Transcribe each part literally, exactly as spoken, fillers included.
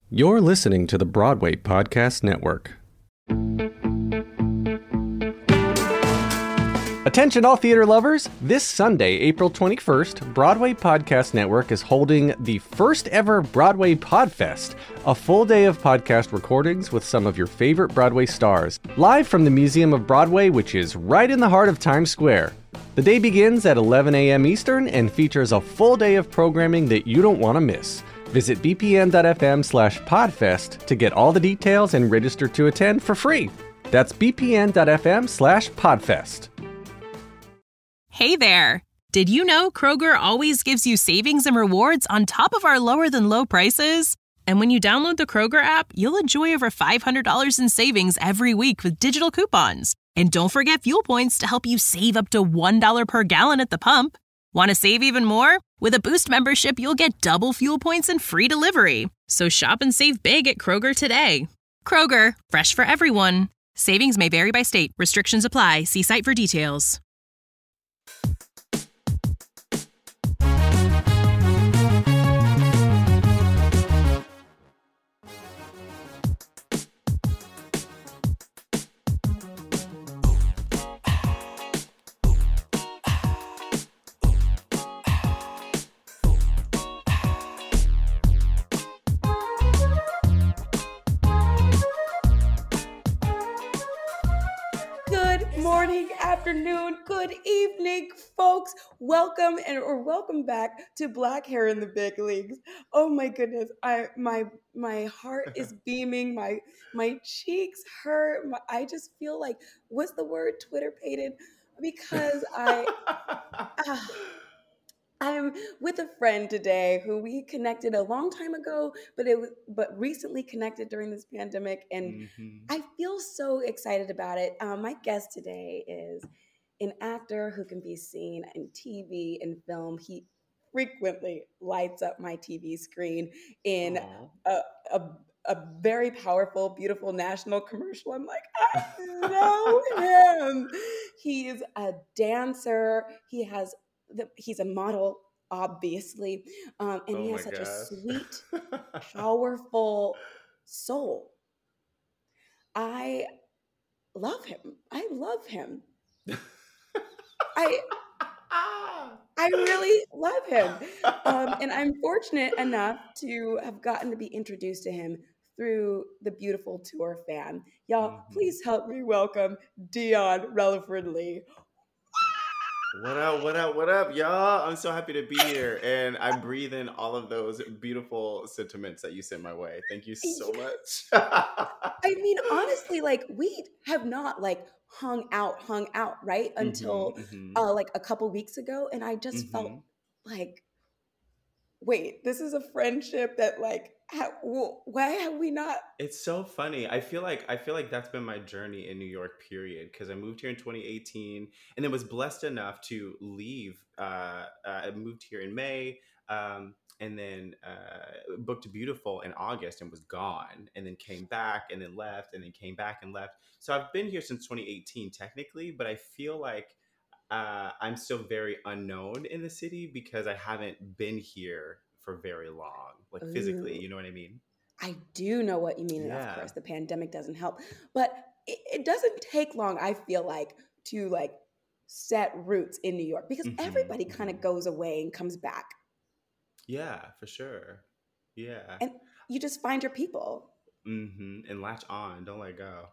You're listening to the Broadway Podcast Network. Attention all theater lovers! This Sunday, April twenty-first, Broadway Podcast Network is holding the first ever Broadway Podfest, a full day of podcast recordings with some of your favorite Broadway stars, live from the Museum of Broadway, which is right in the heart of Times Square. The day begins at eleven a.m. Eastern and features a full day of programming that you don't want to miss. Visit bpn.fm slash podfest to get all the details and register to attend for free. That's bpn.fm slash podfest. Hey there! Did you know Kroger always gives you savings and rewards on top of our lower-than-low prices? And when you download the Kroger app, you'll enjoy over five hundred dollars in savings every week with digital coupons. And don't forget fuel points to help you save up to one dollar per gallon at the pump. Want to save even more? With a Boost membership, you'll get double fuel points and free delivery. So shop and save big at Kroger today. Kroger, fresh for everyone. Savings may vary by state. Restrictions apply. See site for details. Afternoon, good evening, folks. Welcome and or welcome back to Black Hair in the Big Leagues. Oh my goodness, I my my heart is beaming, my my cheeks hurt. My, I just feel like what's the word? Twitter pated, because I. uh, I'm with a friend today who we connected a long time ago, but it was but recently connected during this pandemic, and Mm-hmm. I feel so excited about it. Um, my guest today is an actor who can be seen in T V and film. He frequently lights up my T V screen in a, a a very powerful, beautiful national commercial. I'm like, I know him. He is a dancer. He has the, he's a model, obviously, um, and Oh he my has such a gosh. sweet, powerful soul. I love him. I love him. I I really love him. Um, and I'm fortunate enough to have gotten to be introduced to him through the beautiful tour fan. Y'all, Mhm. please help me welcome Dion Relaford Lee. What up, what up, what up, y'all? I'm so happy to be here. And I breathe in all of those beautiful sentiments that you sent my way. Thank you so much. I mean, honestly, like we have not like hung out, hung out, right? Until mm-hmm, mm-hmm, uh like a couple weeks ago. And I just felt mm-hmm. like, wait, this is a friendship that like, ha- w- why have we not? It's so funny. I feel like I feel like that's been my journey in New York, period. Because I moved here in twenty eighteen, and then was blessed enough to leave. Uh, uh, I moved here in May, um, and then uh, booked Beautiful in August, and was gone. And then came back, and then left, and then came back and left. So I've been here since twenty eighteen, technically, but I feel like uh, I'm still very unknown in the city because I haven't been here for very long, like physically. Ooh. You know what I mean? I do know what you mean, and of Yeah. course, the pandemic doesn't help. But it, it doesn't take long, I feel like, to like set roots in New York because Mhm, everybody kind of mhm. goes away and comes back, Yeah, for sure. Yeah. and you just find your people. hmm And latch on. Don't let go.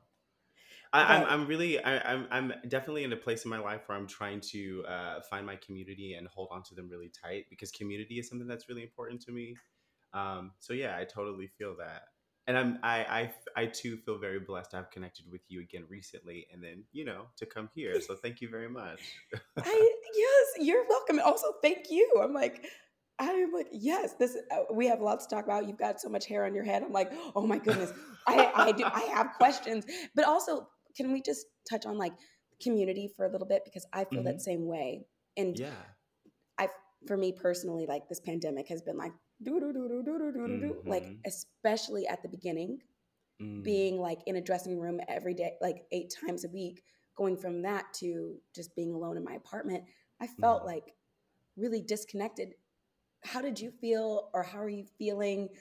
I, I'm Right. I'm really I, I'm I'm definitely in a place in my life where I'm trying to uh, find my community and hold on to them really tight because community is something that's really important to me. Um, so yeah, I totally feel that, and I'm I I I too feel very blessed to have connected with you again recently, and then you know to come here. So thank you very much. I yes, you're welcome. And also, thank you. I'm like, I'm like, yes, this. Uh, we have lots to talk about. You've got so much hair on your head. I'm like, oh my goodness. I I do. I have questions, but also, can we just touch on like community for a little bit because I feel that hmm same way. And Yeah. I, for me personally, like this pandemic has been like do do do do do do do do do, like hmm especially at the beginning, Mm. being like in a dressing room every day, like eight times a week. Going from that to just being alone in my apartment, I felt Mhm. like really disconnected. How did you feel, or how are you feeling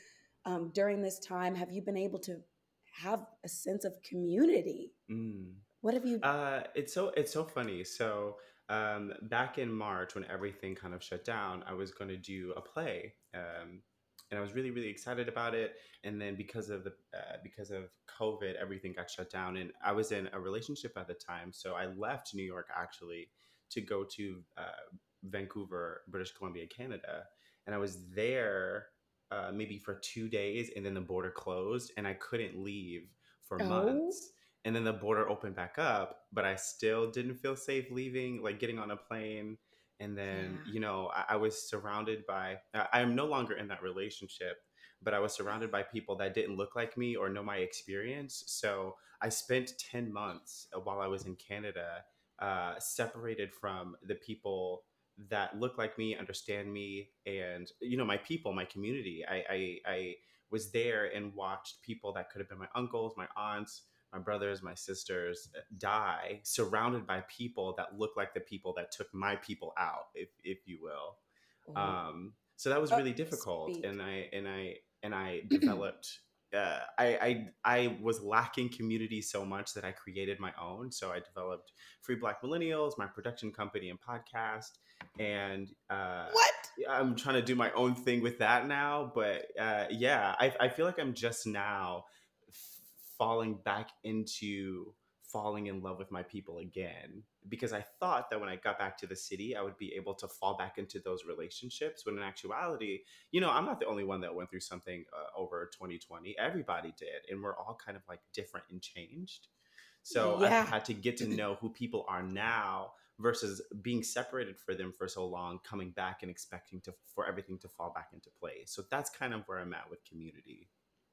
um, during this time, have you been able to have a sense of community? Mm. What have you? Uh, it's so it's so funny. So um, back in March, when everything kind of shut down, I was going to do a play, um, and I was really really excited about it. And then because of the uh, because of COVID, everything got shut down, and I was in a relationship at the time, so I left New York actually to go to uh, Vancouver, British Columbia, Canada, and I was there. Uh, maybe for two days, and then the border closed, and I couldn't leave for Oh, months, and then the border opened back up, but I still didn't feel safe leaving, like getting on a plane. And then, yeah. you know, I, I was surrounded by, I, I'm no longer in that relationship, but I was surrounded by people that didn't look like me or know my experience. So I spent ten months uh, while I was in Canada, uh, separated from the people that look like me, understand me, and, you know, my people, my community. I, I, I was there and watched people that could have been my uncles, my aunts, my brothers, my sisters die surrounded by people that look like the people that took my people out, if if you will. Oh, Um, so that was uh, really difficult, speak. and I and I and I developed. Uh, I, I I was lacking community so much that I created my own. So I developed Free Black Millennials, my production company and podcast, and uh, What? I'm trying to do my own thing with that now. But uh, yeah, I, I feel like I'm just now f- falling back into falling in love with my people again, because I thought that when I got back to the city I would be able to fall back into those relationships, when in actuality, you know, I'm not the only one that went through something uh, over twenty twenty. Everybody did, and we're all kind of like different and changed. So I've Yeah. had to get to know who people are now versus being separated for them for so long, coming back and expecting to for everything to fall back into place. So that's kind of where I'm at with community.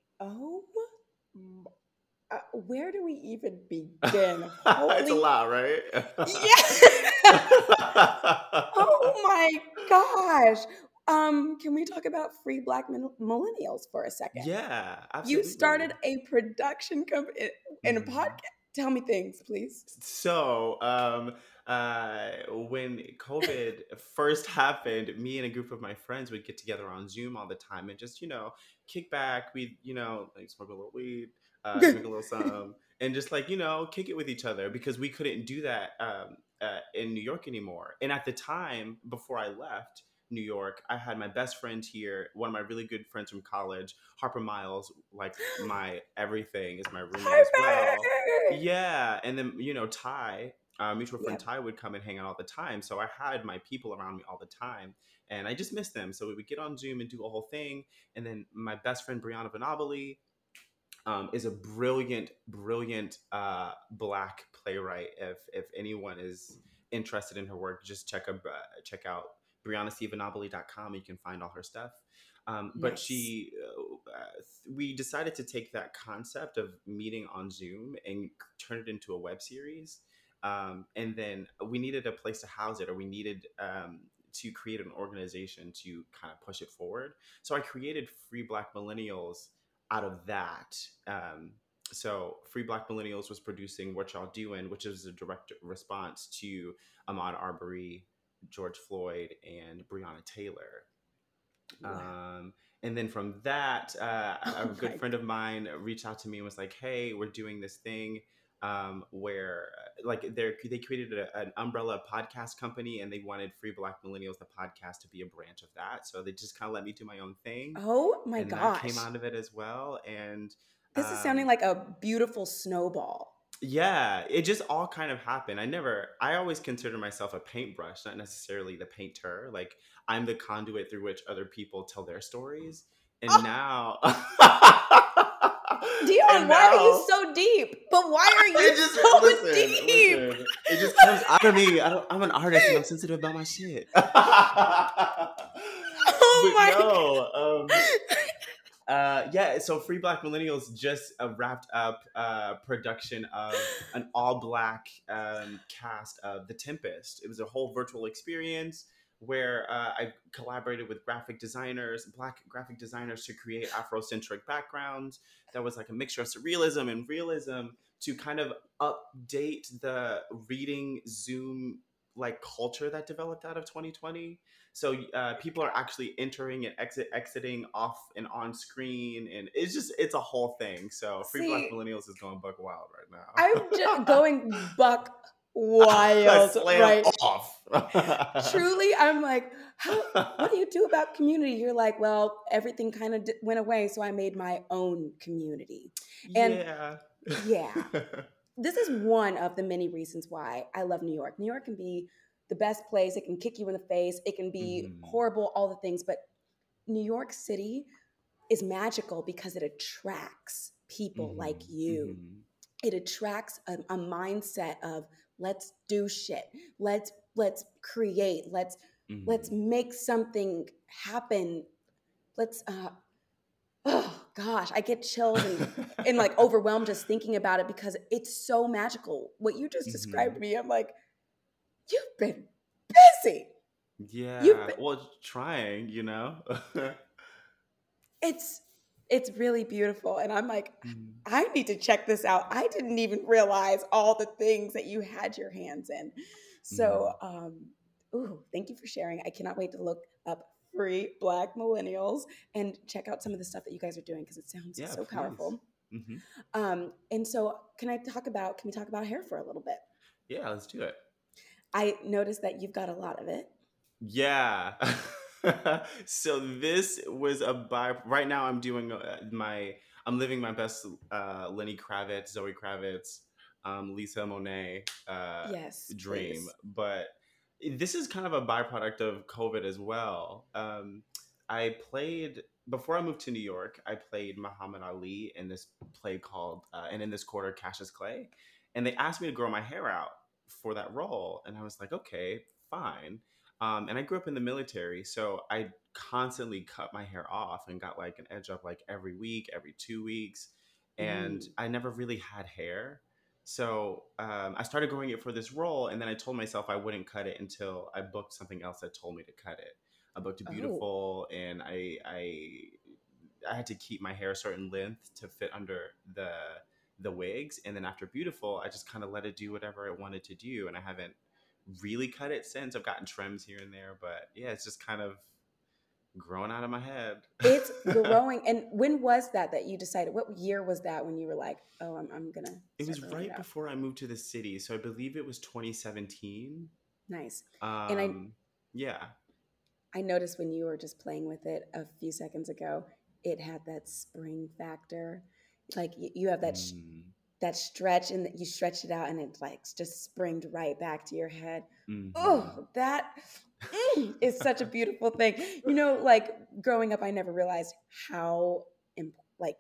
Oh, m- uh, where do we even begin? It's a Holy, lot, right? yeah. Oh my gosh. Um, can we talk about free Black min- millennials for a second? Yeah, You absolutely. started a production company and a podcast. Mhm. Tell me things, please. So, um, uh, when COVID first happened, me and a group of my friends would get together on Zoom all the time and just, you know, kick back. We, you know, like smoke a little weed, uh, drink a little some, and just like, you know, kick it with each other, because we couldn't do that um, uh, in New York anymore. And at the time, before I left New York, I had my best friend here, one of my really good friends from college, Harper Miles, like my everything, is my roommate as well. Harper! Yeah, and then, you know, Ty, uh, mutual friend Yep. Ty, would come and hang out all the time. So I had my people around me all the time, and I just missed them. So we would get on Zoom and do a whole thing. And then my best friend Brianna Venabili um, is a brilliant, brilliant uh, Black playwright. If if anyone is interested in her work, just check a, uh, check out brianna c venabili dot com. You can find all her stuff. Um, but Nice. she, uh, uh, we decided to take that concept of meeting on Zoom and turn it into a web series. Um, and then we needed a place to house it, or we needed um, to create an organization to kind of push it forward. So I created Free Black Millennials out of that. Um, so Free Black Millennials was producing What Y'all Doing, which is a direct response to Ahmaud Arbery, George Floyd, and Breonna Taylor. Wow. Um, and then from that, uh, a Oh good my. friend of mine reached out to me and was like, "Hey, we're doing this thing um, where, uh, like, they they created a, an umbrella podcast company, and they wanted Free Black Millennials, the podcast, to be a branch of that. So they just kind of let me do my own thing, Oh my and that came gosh. out of it as well. And This is sounding um, like a beautiful snowball. yeah, it just all kind of happened. I never, I always consider myself a paintbrush, not necessarily the painter. Like, I'm the conduit through which other people tell their stories. And Oh, now, Dion, and why are you now, so deep? But why are you it just, so listen, deep? listen, it just comes out of me. I don't, I'm an artist and I'm sensitive about my shit. But Oh my no, um, Uh, yeah, so Free Black Millennials just uh, wrapped up uh, production of an all black um, cast of The Tempest. It was a whole virtual experience where uh, I collaborated with graphic designers, black graphic designers, to create Afrocentric backgrounds. That was like a mixture of surrealism and realism to kind of update the reading Zoom like culture that developed out of twenty twenty. So uh, people are actually entering and exit exiting off and on screen, and it's just it's a whole thing. So Free Black See, Millennials is going buck wild right I'm just now. going buck wild, Slam right? off. Truly, I'm like, how? What do you do about community? You're like, well, everything kind of d- went away, so I made my own community, and Yeah. yeah, this is one of the many reasons why I love New York. New York can be the best place. It can kick you in the face. It can be hmm horrible, all the things. But New York City is magical because it attracts people like hmm you. hmm It attracts a, a mindset of let's do shit. Let's let's create. Let's let's hmm make something happen. Let's uh oh gosh, I get chills and and like overwhelmed just thinking about it because it's so magical. What you just described to hmm me, I'm like, you've been busy. You've Yeah. been, Well, trying, you know. it's it's really beautiful. And I'm like, Mhm. I need to check this out. I didn't even realize all the things that you had your hands in. So Mhm. um, ooh, thank you for sharing. I cannot wait to look up Free Black Millennials and check out some of the stuff that you guys are doing because it sounds Yeah, so please. powerful. hmm Um, and so can I talk about, can we talk about hair for a little bit? Yeah, let's do it. I noticed that you've got a lot of it. Yeah. So this was a by right now I'm doing uh, my I'm living my best uh Lenny Kravitz, Zoe Kravitz, um Lisa Monet uh Yes, dream, please. but this is kind of a byproduct of COVID as well. Um I played before I moved to New York, I played Muhammad Ali in this play called uh, and in this quarter Cassius Clay, and they asked me to grow my hair out for that role, and I was like, okay, fine. Um, and I grew up in the military, so I constantly cut my hair off and got like an edge up like every week, every two weeks, and Mm. I never really had hair. So um, I started growing it for this role, and then I told myself I wouldn't cut it until I booked something else that told me to cut it. I booked a Oh, beautiful, and I I I had to keep my hair a certain length to fit under the the wigs, and then after beautiful, I just kind of let it do whatever it wanted to do, and I haven't really cut it since. I've gotten trims here and there, but yeah, it's just kind of growing out of my head. it's growing. And when was that that you decided? What year was that when you were like, oh, I'm, I'm going to It start was growing it right out? before I moved to the city, so I believe it was twenty seventeen. Nice. And I, Um, yeah. I noticed when you were just playing with it a few seconds ago, it had that spring factor. Like you, you have that sh- Mm, that stretch and that you stretch it out and it like just springed right back to your head. hmm Oh, that mm, is such a beautiful thing. You know, like growing up, I never realized how imp- like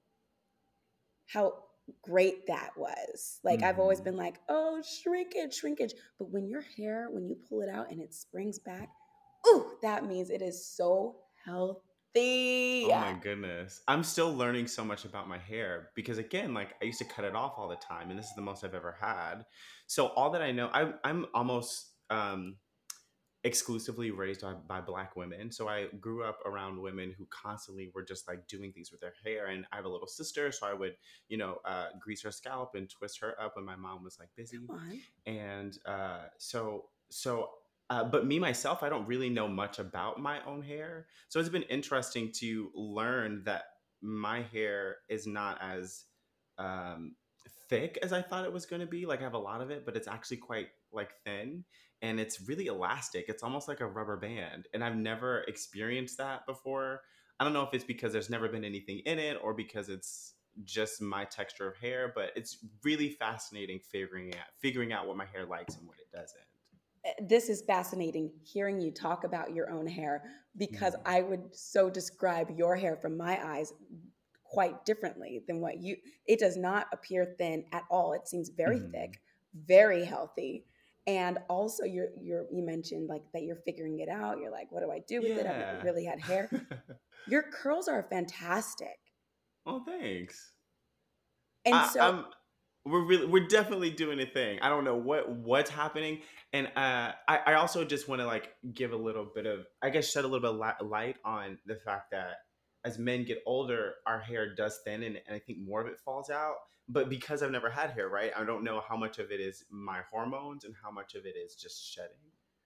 how great that was. Like I've always hmm been like, oh, shrinkage, shrinkage. But when your hair, when you pull it out and it springs back, ooh, that means it is so healthy. Oh my goodness. I'm still learning so much about my hair because again, like I used to cut it off all the time and this is the most I've ever had. So all that I know, I I'm almost um exclusively raised by, by black women. So I grew up around women who constantly were just like doing things with their hair. And I have a little sister, so I would, you know, uh, grease her scalp and twist her up when my mom was like busy. Come on. And uh, so, so, uh, but me myself, I don't really know much about my own hair. So it's been interesting to learn that my hair is not as um, thick as I thought it was going to be. Like I have a lot of it, but it's actually quite like thin and it's really elastic. It's almost like a rubber band. And I've never experienced that before. I don't know if it's because there's never been anything in it or because it's just my texture of hair, but it's really fascinating figuring out figuring out what my hair likes and what it doesn't. Eh, this is fascinating hearing you talk about your own hair because Mm-hmm. I would so describe your hair from my eyes quite differently than what you it does not appear thin at all. It seems very Mm-hmm. thick, very healthy. And also you're you're you mentioned like that you're figuring it out. You're like, what do I do with it? I've never Yeah. really had hair. Your curls are fantastic. Oh, thanks. And I, so I'm we're really we're definitely doing a thing. I don't know what what's happening, and uh, I I also just want to like give a little bit of I guess shed a little bit of li- light on the fact that as men get older, our hair does thin, and, and I think more of it falls out. But because I've never had hair, right, I don't know how much of it is my hormones and how much of it is just shedding.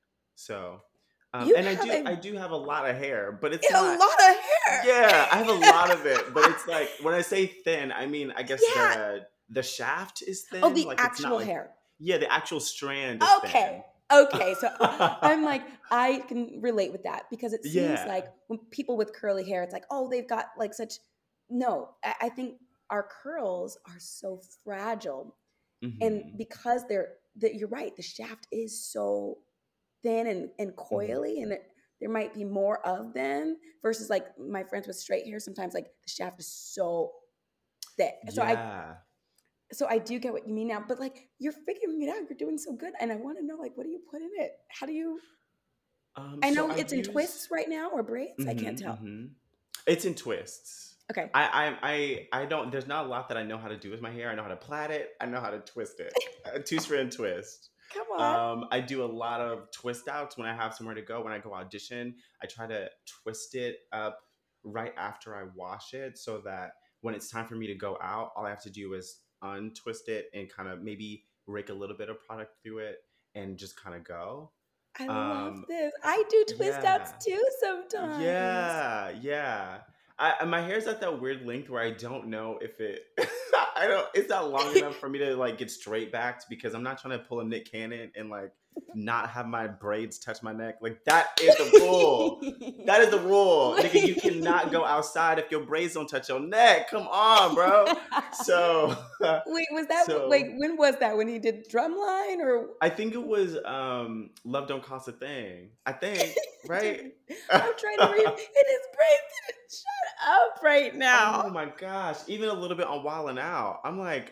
So, um, You and I have do a, I do have a lot of hair, but it's a not. lot of hair. Yeah, I have a lot of it, but it's like when I say thin, I mean I guess Yeah. the the shaft is Oh, thin. the Like it's not actual like hair. yeah, the actual strand is Okay. thin. Okay. So I- I'm like, I can relate with that because it seems Yeah. like when people with curly hair, it's like, oh, they've got like such. No, I, I think our curls are so fragile. And Hmm. because they're, that you're right, the shaft is so thin and, and Hmm. coily, and it, there might be more of them versus like my friends with straight hair. Sometimes like the shaft is so thick. So I Yeah. so I do get what you mean now, but like you're figuring it out. You're doing so good, and I want to know like what do you put in it? How do you? Um, I so know I it's in use twists right now or braids. I can't hmm tell. hmm it's in twists. Okay, I, I I I don't. There's not a lot that I know how to do with my hair. I know how to plait it. I know how to twist it. A two strand twist. come on. Um, I do a lot of twist outs when I have somewhere to go. When I go audition, I try to twist it up right after I wash it, so that when it's time for me to go out, all I have to do is untwist it and kind of maybe rake a little bit of product through it and just kind of go. I love Um, this. I do twist outs yeah. too sometimes. Yeah, yeah. I I- my hair's at that weird length where I don't know if it I don't it's not long enough for me to like get straight backed because I'm not trying to pull a Nick Cannon and like not have my braids touch my neck. Like that is the rule. That is the rule. Nigga, you cannot go outside if your braids don't touch your neck. Come on, bro. So Wait, was that like so when was that when he did Drumline or? I think it was um Love Don't Cost a Thing. I think, right? Dude, I'm trying to read, and his brain didn't shut up right now. Oh my gosh, even a little bit on Wildin' Out. I'm like,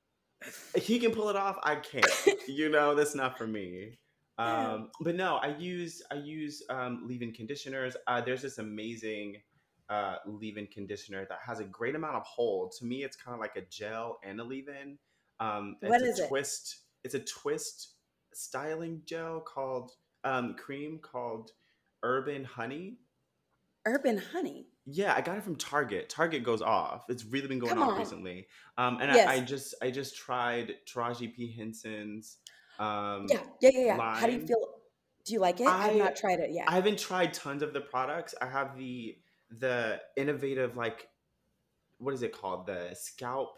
he can pull it off. I can't. You know, that's not for me. Yeah. Um, but no, I use I use um, leave-in conditioners. Uh, there's this amazing uh, leave-in conditioner that has a great amount of hold. To me, it's kind of like a gel and a leave-in. Um, What it's a is it? twist. It's a twist styling gel called um, cream called Urban Honey. Urban Honey. Yeah, I got it from Target. Target goes off. It's really been going Come off on. recently. Um, and I, I Yes. just I just tried Taraji P Henson's um, Yeah. Yeah. Yeah. Yeah. How do you line. feel? Do you like it? I've I not tried it yet. I haven't tried tons of the products. I have the the innovative like what is it called? The scalp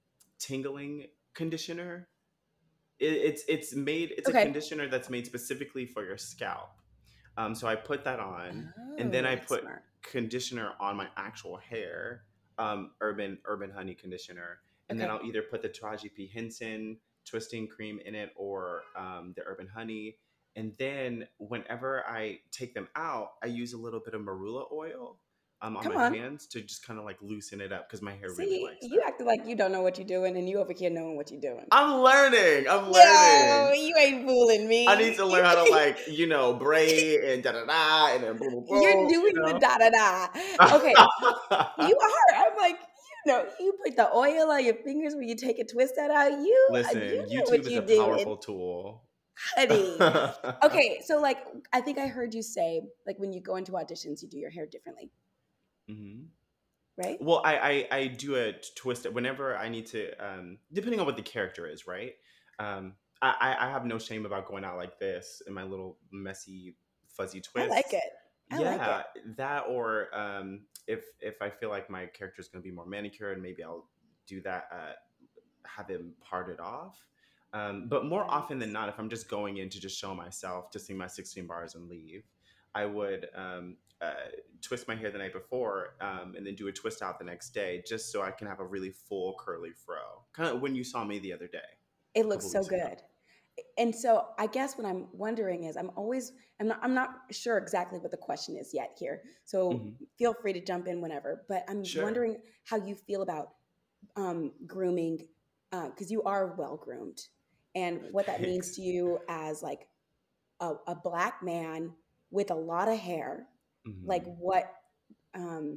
tingling conditioner. It, it's it's made it's a Okay. conditioner that's made specifically for your scalp. Um, so I put that on, and then Oh, I that's put smart. conditioner on my actual hair, um, Urban Urban Honey conditioner, and then Okay. I'll either put the Taraji P Henson twisting cream in it or um, the Urban Honey, and then whenever I take them out, I use a little bit of marula oil um, on Come my on. hands to just kind of like loosen it up because my hair really See, likes you that. acting like you don't know what you're doing, and you over here knowing what you're doing. I'm learning. I'm No, learning. you ain't fooling I need to me. learn how to like, you know, braid and da da da and then boom boom You're boom, you doing the know. da da da. Okay, you are. I'm like, you know, you put the oil on your fingers when you take a twist that out. You, uh, you Listen, know what YouTube is a you're doing, powerful tool. honey. Okay, so like, I think I heard you say, like, when you go into auditions, you do your hair differently, hmm right? Well, I, I I do a twist whenever I need to, um, depending on what the character is, right? Um, I I I have no shame about going out like this in my little messy fuzzy I like twists. it. I like it. Yeah, that or um, if if I feel like my character is going to be more manicured, maybe I'll do that. Uh, have him parted off. Um, but more often than Nice. not, if I'm just going in to just show myself, to sing my sixteen bars and leave, I would um, uh, twist my hair the night before um, and then do a twist out the next day just so I can have a really full curly fro. Kind of when you saw me the other day, It a looks couple so weeks ago. good. And so I guess what I'm wondering is I'm always I'm not I'm not sure exactly what the question is yet here. So Hmm. feel free to jump in whenever. But I'm Sure. wondering how you feel about um, grooming because you are well groomed and what that means Thanks. to you as like a, a black man with a lot of hair. Like Hmm. what um,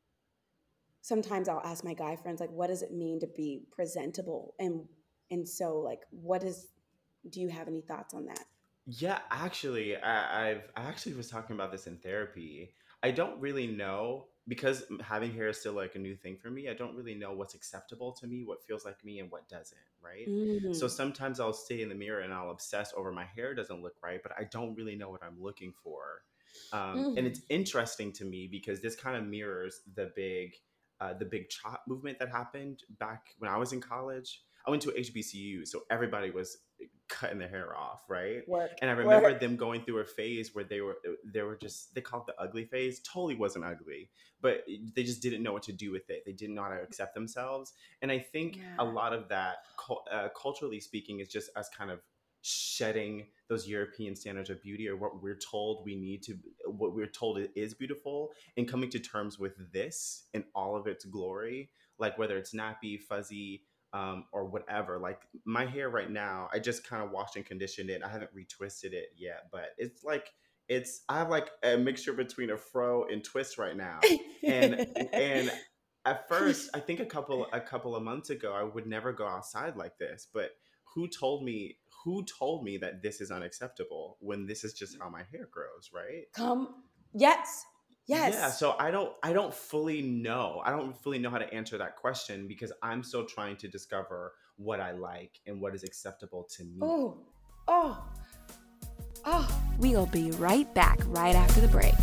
sometimes I'll ask my guy friends like what does it mean to be presentable and and so like what is do you have any thoughts on that? Yeah, actually, I, I've I actually was talking about this in therapy. I don't really know because having hair is still like a new thing for me, I don't really know what's acceptable to me, what feels like me, and what doesn't, right? So Mm. sometimes I'll stay in the mirror and I'll obsess over my hair doesn't look right, but I don't really know what I'm looking for. Um, and Mm. it's interesting to me because this kind of mirrors the big, uh, the big chop movement that happened back when I was in college. I went to H B C U, so everybody was cutting their hair off, right? Work, And I work. remember them going through a phase where they were they were just they called it the ugly phase. Totally wasn't ugly, but they just didn't know what to do with it. They didn't know how to accept themselves. And I think a Yeah. lot of that, cul- uh, culturally speaking, is just us kind of shedding those European standards of beauty, or what we're told we need to, what we're told is beautiful, and coming to terms with this in all of its glory, like whether it's nappy, fuzzy, um, or whatever. Like my hair right now, I just kind of washed and conditioned it. I haven't retwisted it yet, but it's like it's I have like a mixture between a fro and twist right now, and and at first, I think a couple a couple of months ago, I would never go outside like this, but who told me who told me that this is unacceptable when this is just how my hair grows, right? Come. Yes. Yeah, Yes. so I don't I don't fully know. I don't fully know how to answer that question because I'm still trying to discover what I like and what is acceptable to me. Oh. Oh. Oh. We'll be right back right after the break.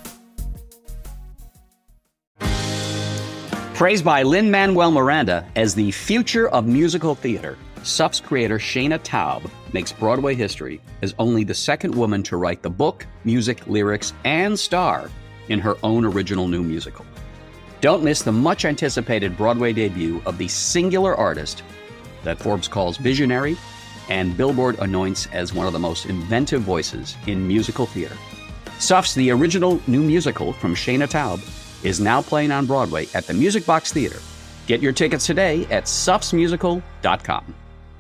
Praised by Lin-Manuel Miranda as the future of musical theater, S U F's creator Shayna Taub makes Broadway history as only the second woman to write the book, music, lyrics, and star in her own original new musical. Don't miss the much-anticipated Broadway debut of the singular artist that Forbes calls visionary and Billboard anoints as one of the most inventive voices in musical theater. S U F's The Original New Musical from Shayna Taub is now playing on Broadway at the Music Box Theater. Get your tickets today at sufs musical dot com.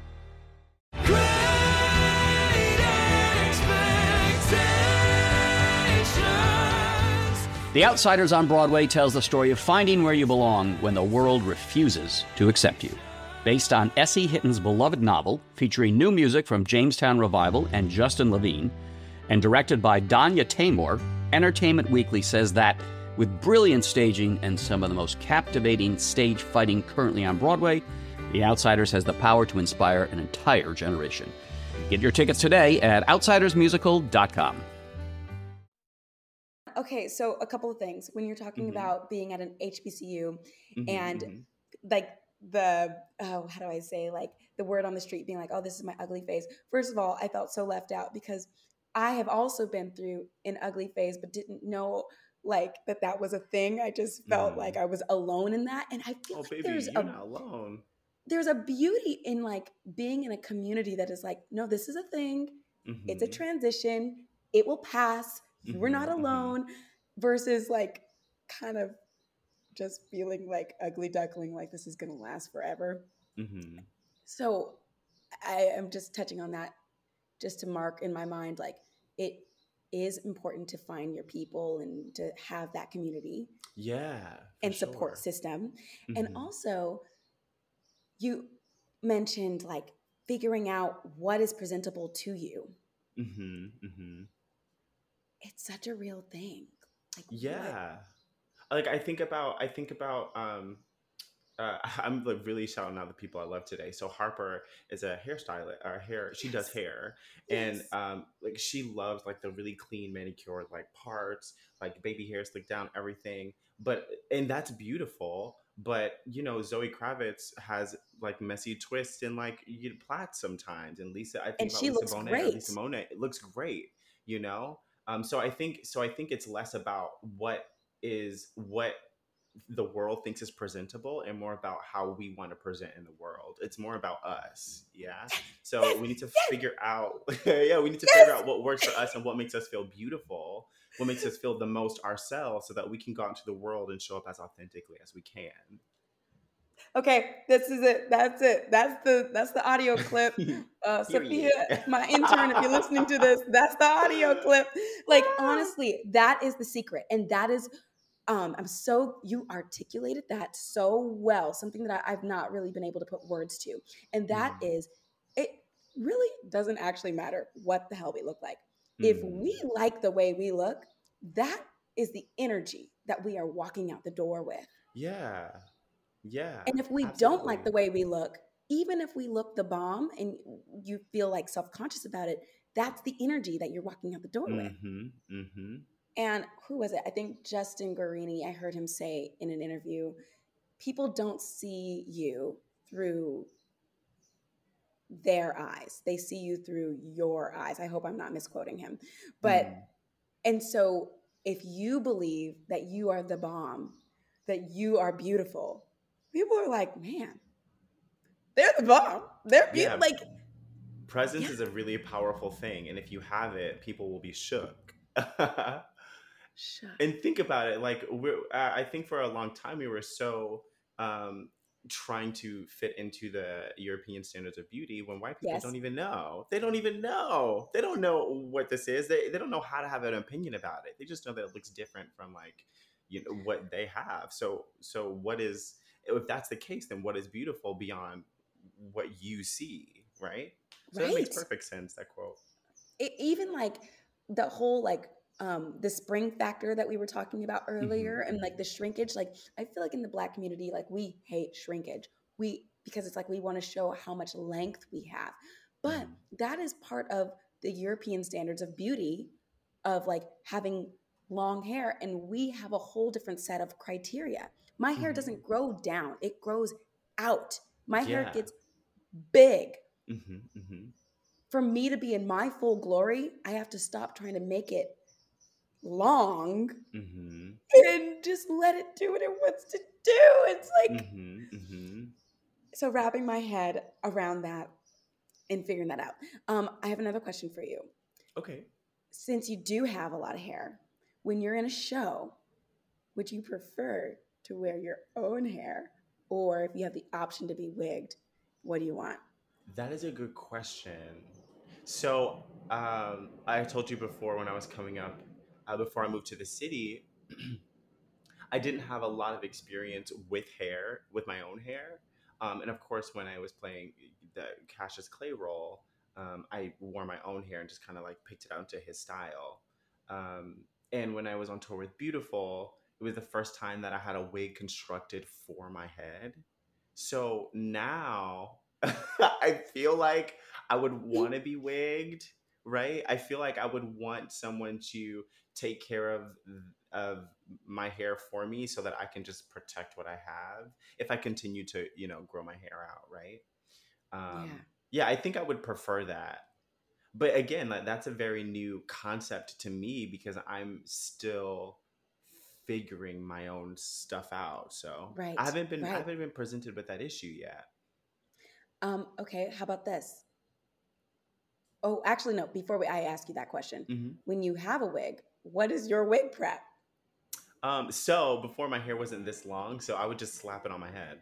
The Outsiders on Broadway tells the story of finding where you belong when the world refuses to accept you. Based on Essie Hitton's beloved novel, featuring new music from Jamestown Revival and Justin Levine, and directed by Danya Taymor, Entertainment Weekly says that with brilliant staging and some of the most captivating stage fighting currently on Broadway, The Outsiders has the power to inspire an entire generation. Get your tickets today at outsiders musical dot com. Okay, so a couple of things. When you're talking Mm-hmm. about being at an H B C U Mm-hmm, and mm-hmm. like the, oh, how do I say, like the word on the street being like, oh, this is my ugly phase. First of all, I felt so left out because I have also been through an ugly phase, but didn't know like that that was a thing. I just felt Mm-hmm. like I was alone in that. And I feel Oh, like baby, there's you're a not alone. there's a beauty in like being in a community that is like, no, this is a thing. Mm-hmm. It's a transition. It will pass. You were not Mm-hmm, mm-hmm. alone. Versus like kind of just feeling like ugly duckling, like this is going to last forever. Mm-hmm. So I am just touching on that just to mark in my mind, like it is important to find your people and to have that community Yeah, for and support sure. system. And Mhm. also you mentioned like figuring out what is presentable to you. Mhm. Mhm. It's such a real thing. Like what? Yeah. Like I think about I think about um uh, I'm like really shouting out the people I love today. So Harper is a hairstylist, or hair. She does Yes. hair, Yes. and um, like she loves like the really clean manicured like parts, like baby hair slicked down, everything. But and that's beautiful. But you know, Zoe Kravitz has like messy twists and like you know, plaits sometimes. And Lisa, I think And about she Lisa looks Bonet or great. Lisa Monet. It looks great, you know. Um, so I think so. I think it's less about what is what the world thinks is presentable and more about how we want to present in the world. It's more about us. Yeah. So Yes. we need to Yes. figure out, yeah, we need to Yes. figure out what works for us and what makes us feel beautiful, what makes us feel the most ourselves so that we can go out into the world and show up as authentically as we can. Okay, this is it. That's it. That's the that's the audio clip. Uh, Sophia, Period. my intern, if you're listening to this, that's the audio clip. Like honestly, that is the secret, and that is, um, I'm so you articulated that so well. Something that I, I've not really been able to put words to, and that Mm. is, it really doesn't actually matter what the hell we look like. If Mm. we like the way we look, that is the energy that we are walking out the door with. Yeah. Yeah. And if we don't like Absolutely. the way we look, even if we look the bomb and you feel like self-conscious about it, that's the energy that you're walking out the door with. Mm-hmm. Mm-hmm. And who was it? I think Justin Guarini, I heard him say in an interview, people don't see you through their eyes. They see you through your eyes. I hope I'm not misquoting him. But, Mm. and so if you believe that you are the bomb, that you are beautiful, people are like, man, they're the bomb. They're Yeah. beautiful. Like, Presence yeah. is a really powerful thing. And if you have it, people will be shook. Shut. And think about it, like we're uh, I think for a long time we were so um trying to fit into the European standards of beauty when white people Yes. don't even know. They don't even know. They don't know what this is. They they don't know how to have an opinion about it. They just know that it looks different from like, you know, what they have. So so what is, if that's the case, then what is beautiful beyond what you see, right? So that makes Right. perfect sense, that quote. It, even like the whole like um the spring factor that we were talking about earlier, Mhm, and like mhm. the shrinkage, like I feel like in the Black community, like we hate shrinkage, we because it's like we want to show how much length we have, but Mhm. that is part of the European standards of beauty, of like having long hair, and we have a whole different set of criteria. My hair Mhm. doesn't grow down, it grows out. My hair Yeah. gets big. Mhm, mhm. For me to be in my full glory, I have to stop trying to make it long Mhm. and just let it do what it wants to do. It's like, Mhm. Mhm. so wrapping my head around that and figuring that out. Um, I have another question for you. Okay. Since you do have a lot of hair, when you're in a show, would you prefer to wear your own hair, or if you have the option to be wigged, what do you want? That is a good question. So, um, I told you before when I was coming up, uh, before I moved to the city, I didn't have a lot of experience with hair, with my own hair. Um, and of course, when I was playing the Cassius Clay role, um, I wore my own hair and just kind of like picked it out into his style. Um, and when I was on tour with Beautiful, it was the first time that I had a wig constructed for my head. So now I feel like I would want to be wigged, right? I feel like I would want someone to take care of of my hair for me so that I can just protect what I have if I continue to, you know, grow my hair out, right? Yeah. Um, yeah, I think I would prefer that. But again, like that's a very new concept to me because I'm still figuring my own stuff out. So I Right, haven't been I right. haven't been presented with that issue yet. Um, okay, how about this? Oh, actually, no. Before we, I ask you that question, Hmm. when you have a wig, what is your wig prep? Um, so before my hair wasn't this long, so I would just slap it on my head.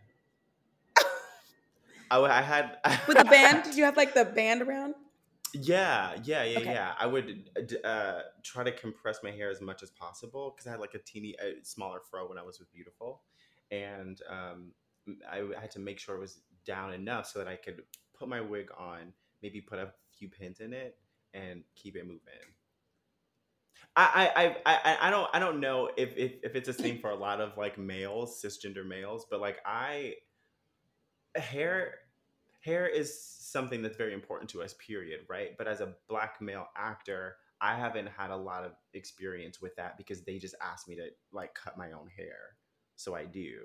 I, w- I had With the band, did you have like the band around? Yeah, yeah, yeah, Okay, yeah. I would uh, d- uh, try to compress my hair as much as possible because I had like a teeny, uh, smaller fro when I was with Beautiful, and um, m- I w- had to make sure it was down enough so that I could put my wig on, maybe put a few pins in it, and keep it moving. I, I, I, I I don't, I don't know if, if if it's the same for a lot of like males, cisgender males, but like I hair hair is something that's very important to us, period, right? But as a black male actor, I haven't had a lot of experience with that because they just asked me to like cut my own hair, so I do.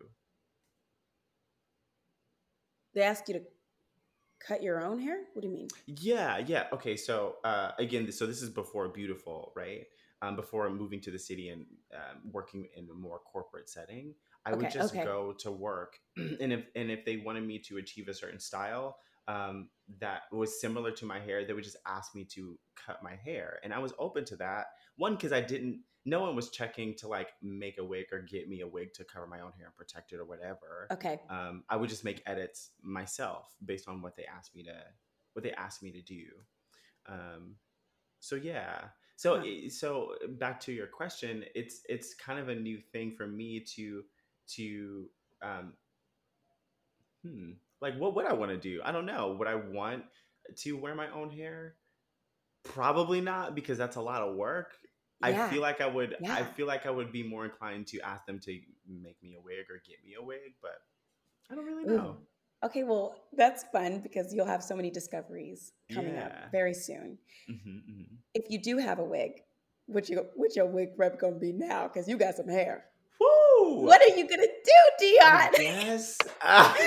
they ask you to cut your own hair? What do you mean? Yeah, yeah. Okay, so uh, again, so this is before Beautiful, right? Um, before moving to the city and um, working in a more corporate setting, I would Okay, just okay. go to work, and if and if they wanted me to achieve a certain style um, that was similar to my hair, they would just ask me to cut my hair, and I was open to that. One, because I didn't, no one was checking to like make a wig or get me a wig to cover my own hair and protect it or whatever. Okay. Um, I would just make edits myself based on what they asked me to what they asked me to do. Um, so yeah. So Huh. i- so back to your question, it's it's kind of a new thing for me to to um, hmm, like what would I want to do? I don't know. Would I want to wear my own hair? Probably not because that's a lot of work. I Yeah. feel like I would I Yeah. feel like I would be more inclined to ask them to make me a wig or get me a wig, but I don't really Ooh. know. Okay, well, that's fun because you'll have so many discoveries coming up Yeah. very soon. hmm hmm If you do have a wig, what you what your wig rep gonna be now? Because you got some hair. Woo! What are you gonna do, I Dion? guess. ah,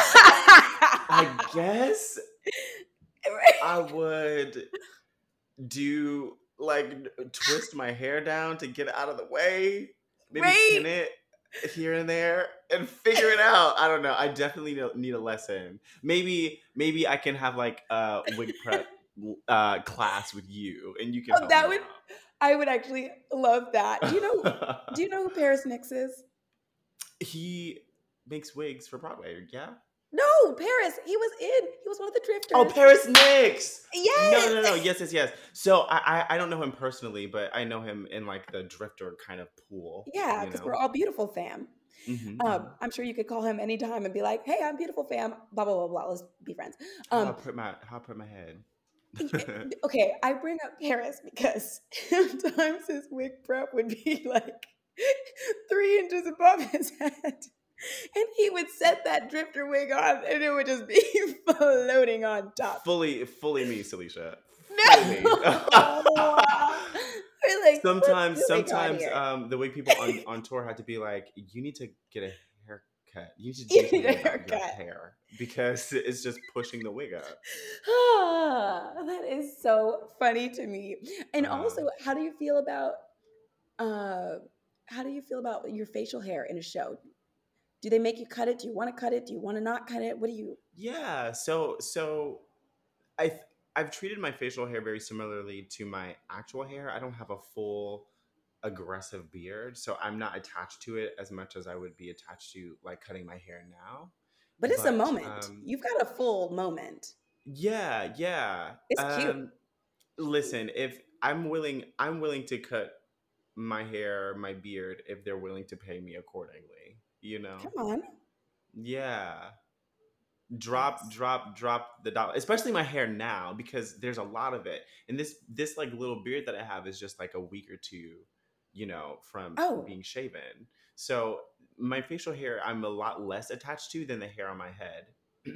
I guess I would do like twist my hair down to get it out of the way, maybe pin Right. it here and there and figure it out. I don't know. I definitely need a- need a lesson. Maybe maybe I can have like a wig prep uh, class with you, and you can Oh, help that me would I would actually love that. Do you know out. do you know who Paris Nix is? He makes wigs for Broadway. Yeah. No, Paris. He was in. He was one of the Oh, drifters. Paris Nix. Yes. No, no, no. Yes, yes, yes. So I, I, I don't know him personally, but I know him in like the drifter kind of pool. Yeah, You because know. we're all beautiful fam. hmm Um, I'm sure you could call him anytime and be like, "Hey, I'm beautiful fam." Blah blah blah blah. Let's be friends. How I Um, put my how I put my head. okay, I bring up Paris because sometimes his wig prep would be like three inches above his head. And he would set that drifter wig on and it would just be floating on top. fully, fully me, Celicia. No! Fully me. Wow. We're like, sometimes, what's going on sometimes, here? um, the way people on, on tour had to be like, you need to get a haircut. You need to do You need something a about your haircut. hair because it's just pushing the wig up. Ah, that is so funny to me. And Uh, also, how do you feel about uh how do you feel about your facial hair in a show? Do they make you cut it? Do you want to cut it? Do you want to not cut it? What do you Yeah, so so I th- I've treated my facial hair very similarly to my actual hair. I don't have a full aggressive beard, so I'm not attached to it as much as I would be attached to like cutting my hair now. But it's a But moment. um You've got a full moment. yeah, yeah. It's cute. Um listen, if I'm willing I'm willing to cut my hair, my beard if they're willing to pay me accordingly, you know? Come on. Yeah. drop Yes. drop drop the dollar, especially my hair now because there's a lot of it, and this this like little beard that I have is just like a week or two, you know, from Oh, being shaven. So my facial hair I'm a lot less attached to than the hair on my head.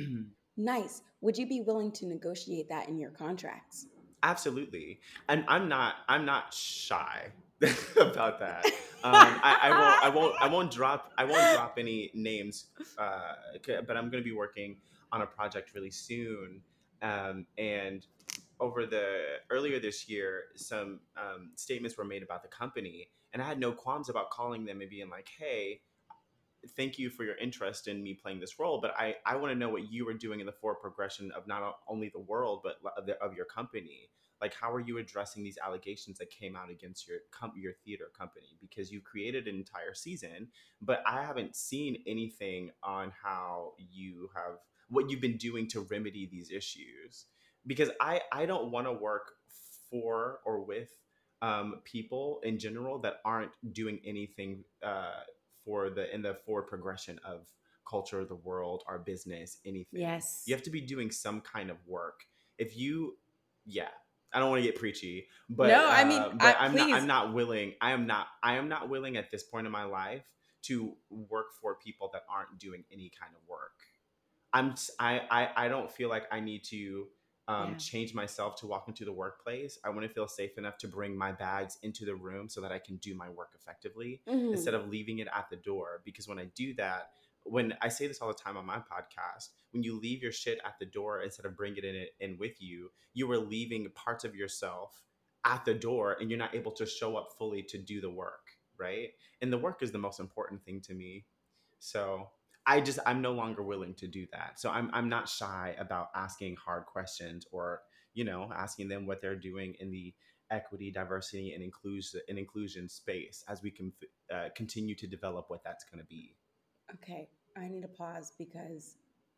nice. Would you be willing to negotiate that in your contracts? Absolutely. And I'm not I'm not shy about that. Um, I, I won't I won't I won't drop I won't drop any names, uh, c- but I'm going to be working on a project really soon. Um, and over the earlier this year, some um, statements were made about the company, and I had no qualms about calling them and being like, "Hey, thank you for your interest in me playing this role, but I, I want to know what you are doing in the forward progression of not only the world, but of, the, of your company. Like, how are you addressing these allegations that came out against your com- your theater company? Because you created an entire season, but I haven't seen anything on how you have, what you've been doing to remedy these issues. Because I, I don't want to work for or with um, people in general that aren't doing anything uh, for the in the forward progression of culture, the world, our business, anything. Yes. You have to be doing some kind of work. If you, yeah, I don't want to get preachy, No, but I mean, uh, I, but I'm not please. I'm not willing. I am not I am not willing at this point in my life to work for people that aren't doing any kind of work. I'm s- I I, I don't feel like I need to um, Yeah. change myself to walk into the workplace. I want to feel safe enough to bring my bags into the room so that I can do my work effectively Mhm. instead of leaving it at the door. Because when I do that, when I say this all the time on my podcast, when you leave your shit at the door instead of bringing it in, in with you, you are leaving parts of yourself at the door and you're not able to show up fully to do the work, right? And the work is the most important thing to me. So I just I'm no longer willing to do that. So I'm I'm not shy about asking hard questions or, you know, asking them what they're doing in the equity, diversity, and inclusion and inclusion space as we can uh, continue to develop what that's going to be. Okay, I need to pause because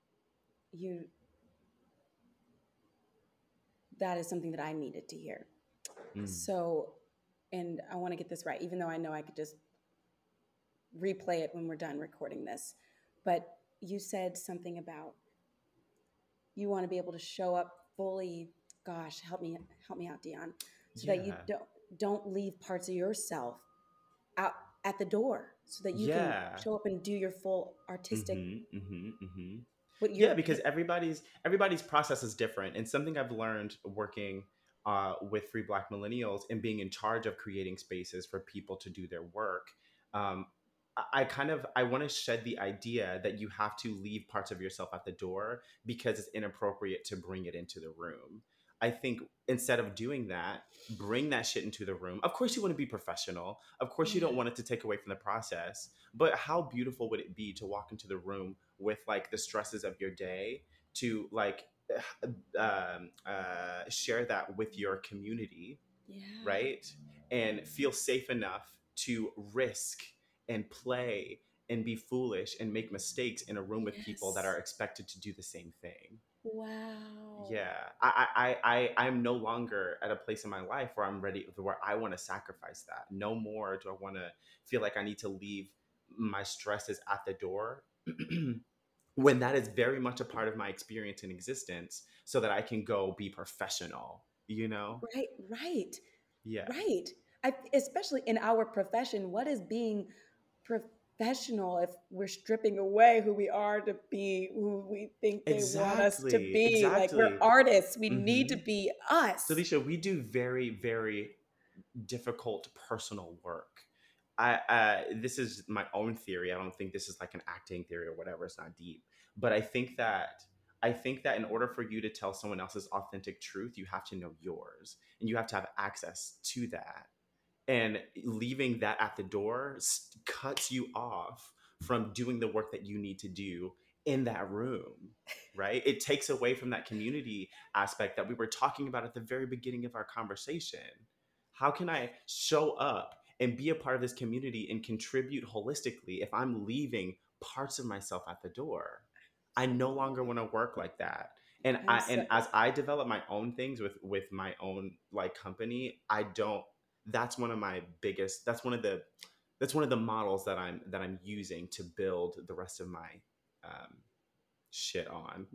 you that is something that I needed to hear. Mm. So, and I want to get this right, even though I know I could just replay it when we're done recording this. But you said something about you want to be able to show up fully. Gosh, help me help me out, Dion, so that you Yeah. don't don't leave parts of yourself out at the door so that you Yeah. can show up and do your full artistic Mm-hmm, mm-hmm, mm-hmm. what Yeah, you're because everybody's everybody's process is different, and something I've learned working uh, with Free Black Millennials and being in charge of creating spaces for people to do their work. Um, I I kind of I want to shed the idea that you have to leave parts of yourself at the door because it's inappropriate to bring it into the room. I think instead of doing that, bring that shit into the room. Of course, you want to be professional. Of course, you don't yeah. want it to take away from the process. But how beautiful would it be to walk into the room with like the stresses of your day to like um, uh, share that with your community, Yeah. right? And feel safe enough to risk and play and be foolish and make mistakes in a room with people that Yes. are expected to do the same thing. Wow. Yeah, I, I, I, I, I'm no longer at a place in my life where I'm ready, where I want to sacrifice that. No more do I want to feel like I need to leave my stresses at the door when that is very much a part of my experience and existence, so that I can go be professional, you know? Right, right, Yeah. right. I, especially in our profession, what is being professional if we're stripping away who we are to be who we think they want us to Exactly. be? Like we're Exactly. artists, we need to hmm be us. So, Alicia, we do very, very difficult personal work. I uh, this is my own theory. I don't think this is like an acting theory or whatever. It's not deep, but I think that I think that in order for you to tell someone else's authentic truth, you have to know yours, and you have to have access to that. And leaving that at the door s- cuts you off from doing the work that you need to do in that room, right? It takes away from that community aspect that we were talking about at the very beginning of our conversation. How can I show up and be a part of this community and contribute holistically if I'm leaving parts of myself at the door? I no longer want to work like that. And I'm I so and as I develop my own things with with my own like company, I don't that's one of my biggest that's one of the that's one of the models that I'm that I'm using to build the rest of my um shit on.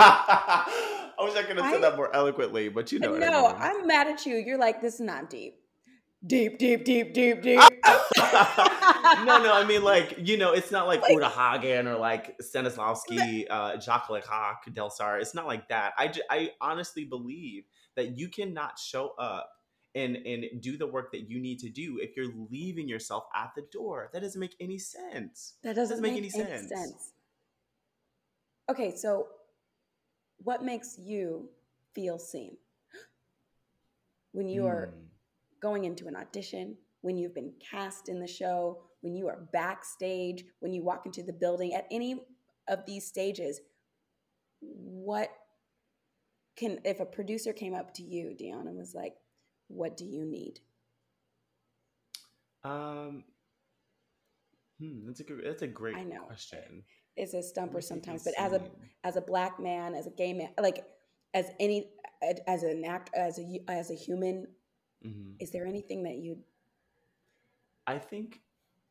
I wish I could have said I that more eloquently, but you know what I no, mean. I'm mad at you. You're like, this is not deep. Deep, deep, deep, deep, deep. No, no, I mean like, you know, it's not like Like, Uta Hagen or like Stanislavski, uh, Jacques Lecoq, Delsar. It's not like that. I, ju- I honestly believe that you cannot show up and and do the work that you need to do if you're leaving yourself at the door. That doesn't make any sense. that Doesn't doesn't make make any any sense. sense. Okay, so what makes you feel seen when you are Hmm. going into an audition, when you've been cast in the show, when you are backstage, when you walk into the building, at any of these stages? What can, if a producer came up to you, Dion, and was like, what do you need? Um, hmm, that's a good, that's a great I know question. it's a What stumper makes me feel sometimes, but as a seen? as a black man, as a gay man, like as any as an act as a as a human, Mhm. is there anything that you I think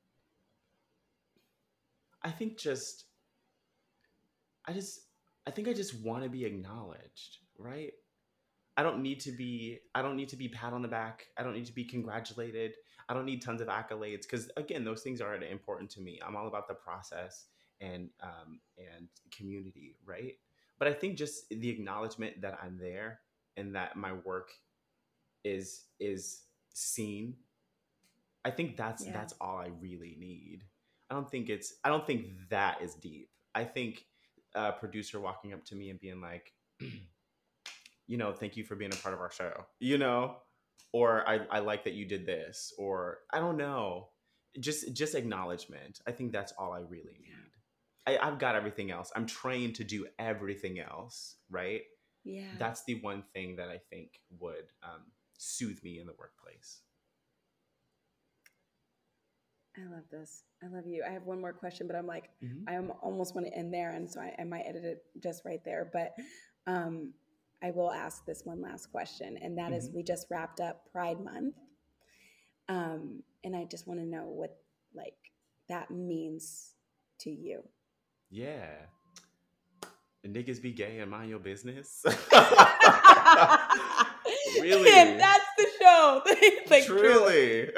I think just I just I think I just want to be acknowledged, right? I don't need to be I don't need to be pat on the back. I don't need to be congratulated. I don't need tons of accolades because again, those things are important to me. I'm all about the process and um and community, right? But I think just the acknowledgement that I'm there and that my work is is seen. I think that's yeah that's all I really need. I don't think it's I don't think that is deep. I think a producer walking up to me and being like, you know, thank you for being a part of our show, you know, or I, I like that you did this, or I don't know, just just acknowledgement. I think that's all I really need. I, I've got everything else. I'm trained to do everything else, right? yeah That's the one thing that I think would um, soothe me in the workplace. I love this. I love you. I have one more question, but I'm like, Mhm. I am almost want to end there, and so I, I might edit it just right there. But um, I will ask this one last question, and that is, Mhm. we just wrapped up Pride Month, um, and I just want to know what like that means to you. Yeah. Niggas be gay and mind your business. Really? And that's the show. Like, truly.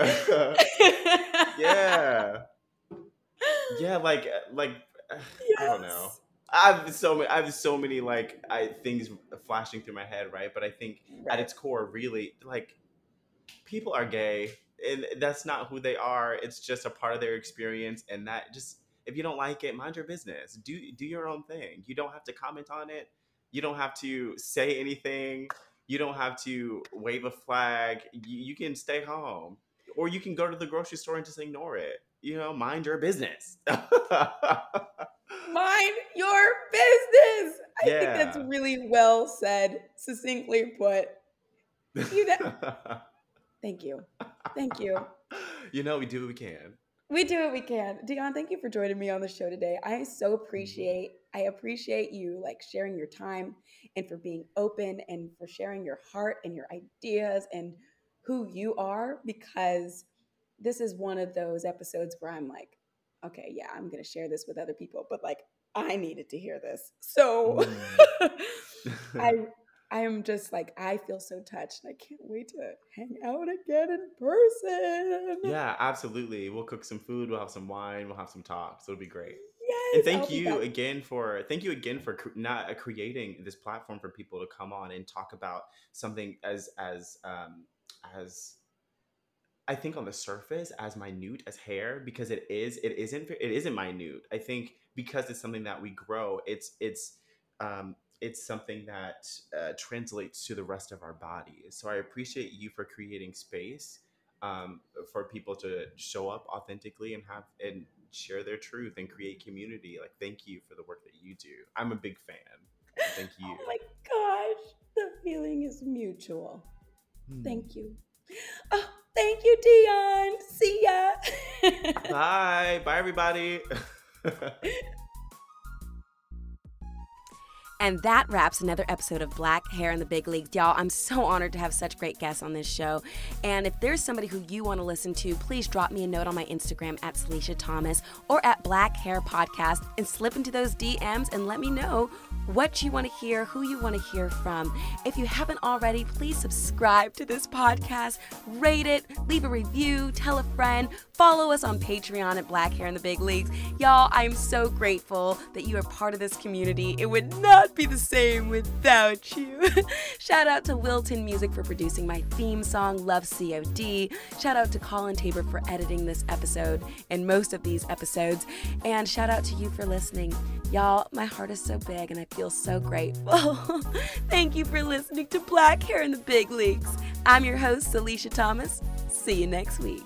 Yeah. Yeah, like like Yes. I don't know. I have so many I have so many like I things flashing through my head, right? But I think Right. at its core, really, like, people are gay, and that's not who they are. It's just a part of their experience, and that just, if you don't like it, mind your business. Do do your own thing. You don't have to comment on it. You don't have to say anything. You don't have to wave a flag. You, you can stay home, or you can go to the grocery store and just ignore it. You know, mind your business. Mind your business. I think that's Yeah. really well said, succinctly put. You know, thank you. Thank you. You know, we do what we can. We do what we can. Dion, thank you for joining me on the show today. I so appreciate, I appreciate you like sharing your time and for being open and for sharing your heart and your ideas and who you are, because this is one of those episodes where I'm like, okay, yeah, I'm going to share this with other people, but like, I needed to hear this. So I I am just like, I feel so touched. I can't wait to hang out again in person. Yeah, absolutely. We'll cook some food. We'll have some wine. We'll have some talks. It'll be great. Yes. And thank I'll be you back. again for thank you again for cr- not uh, creating this platform for people to come on and talk about something as as um as I think on the surface as minute as hair, because it is it isn't it isn't minute. I think because it's something that we grow, it's it's um it's something that uh, translates to the rest of our bodies. So I appreciate you for creating space um, for people to show up authentically and have and share their truth and create community. Like, thank you for the work that you do. I'm a big fan. Thank you. Oh my gosh, the feeling is mutual. Hmm. Thank you. Oh, thank you, Dion. See ya. Bye. Bye, everybody. And that wraps another episode of Black Hair in the Big Leagues. Y'all, I'm so honored to have such great guests on this show. And if there's somebody who you want to listen to, please drop me a note on my Instagram at Celicia Thomas or at Black Hair Podcast and slip into those D Ms and let me know what you want to hear, who you want to hear from. If you haven't already, please subscribe to this podcast, rate it, leave a review, tell a friend, follow us on Patreon at Black Hair in the Big Leagues. Y'all, I am so grateful that you are part of this community. It would not be the same without you. Shout out to Wilton Music for producing my theme song, Love C O D. Shout out to Colin Tabor for editing this episode and most of these episodes. And shout out to you for listening. Y'all, my heart is so big and I feel so grateful. Thank you for listening to Black Hair in the Big Leagues. I'm your host, Celicia Thomas. See you next week.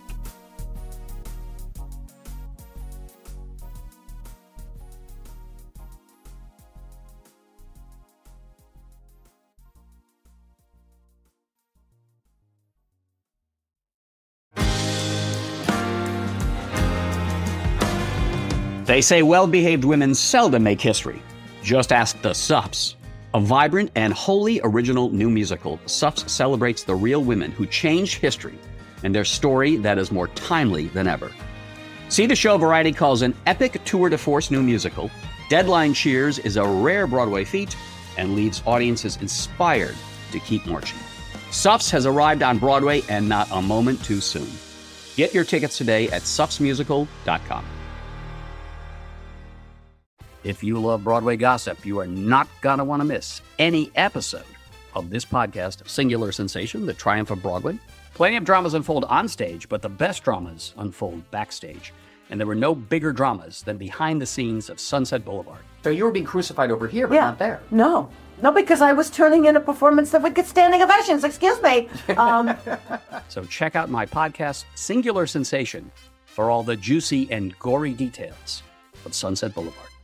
They say well-behaved women seldom make history. Just ask the Sups. A vibrant and wholly original new musical, Sups celebrates the real women who changed history and their story that is more timely than ever. See the show Variety calls an epic tour de force new musical. Deadline cheers is a rare Broadway feat and leaves audiences inspired to keep marching. Sups has arrived on Broadway and not a moment too soon. Get your tickets today at sups musical dot com. If you love Broadway gossip, you are not going to want to miss any episode of this podcast, Singular Sensation, The Triumph of Broadway. Plenty of dramas unfold on stage, but the best dramas unfold backstage. And there were no bigger dramas than behind the scenes of Sunset Boulevard. So you were being crucified over here, but Yeah. not there. No. No, because I was turning in a performance that would get standing ovations. Excuse me. Um, So check out my podcast, Singular Sensation, for all the juicy and gory details of Sunset Boulevard.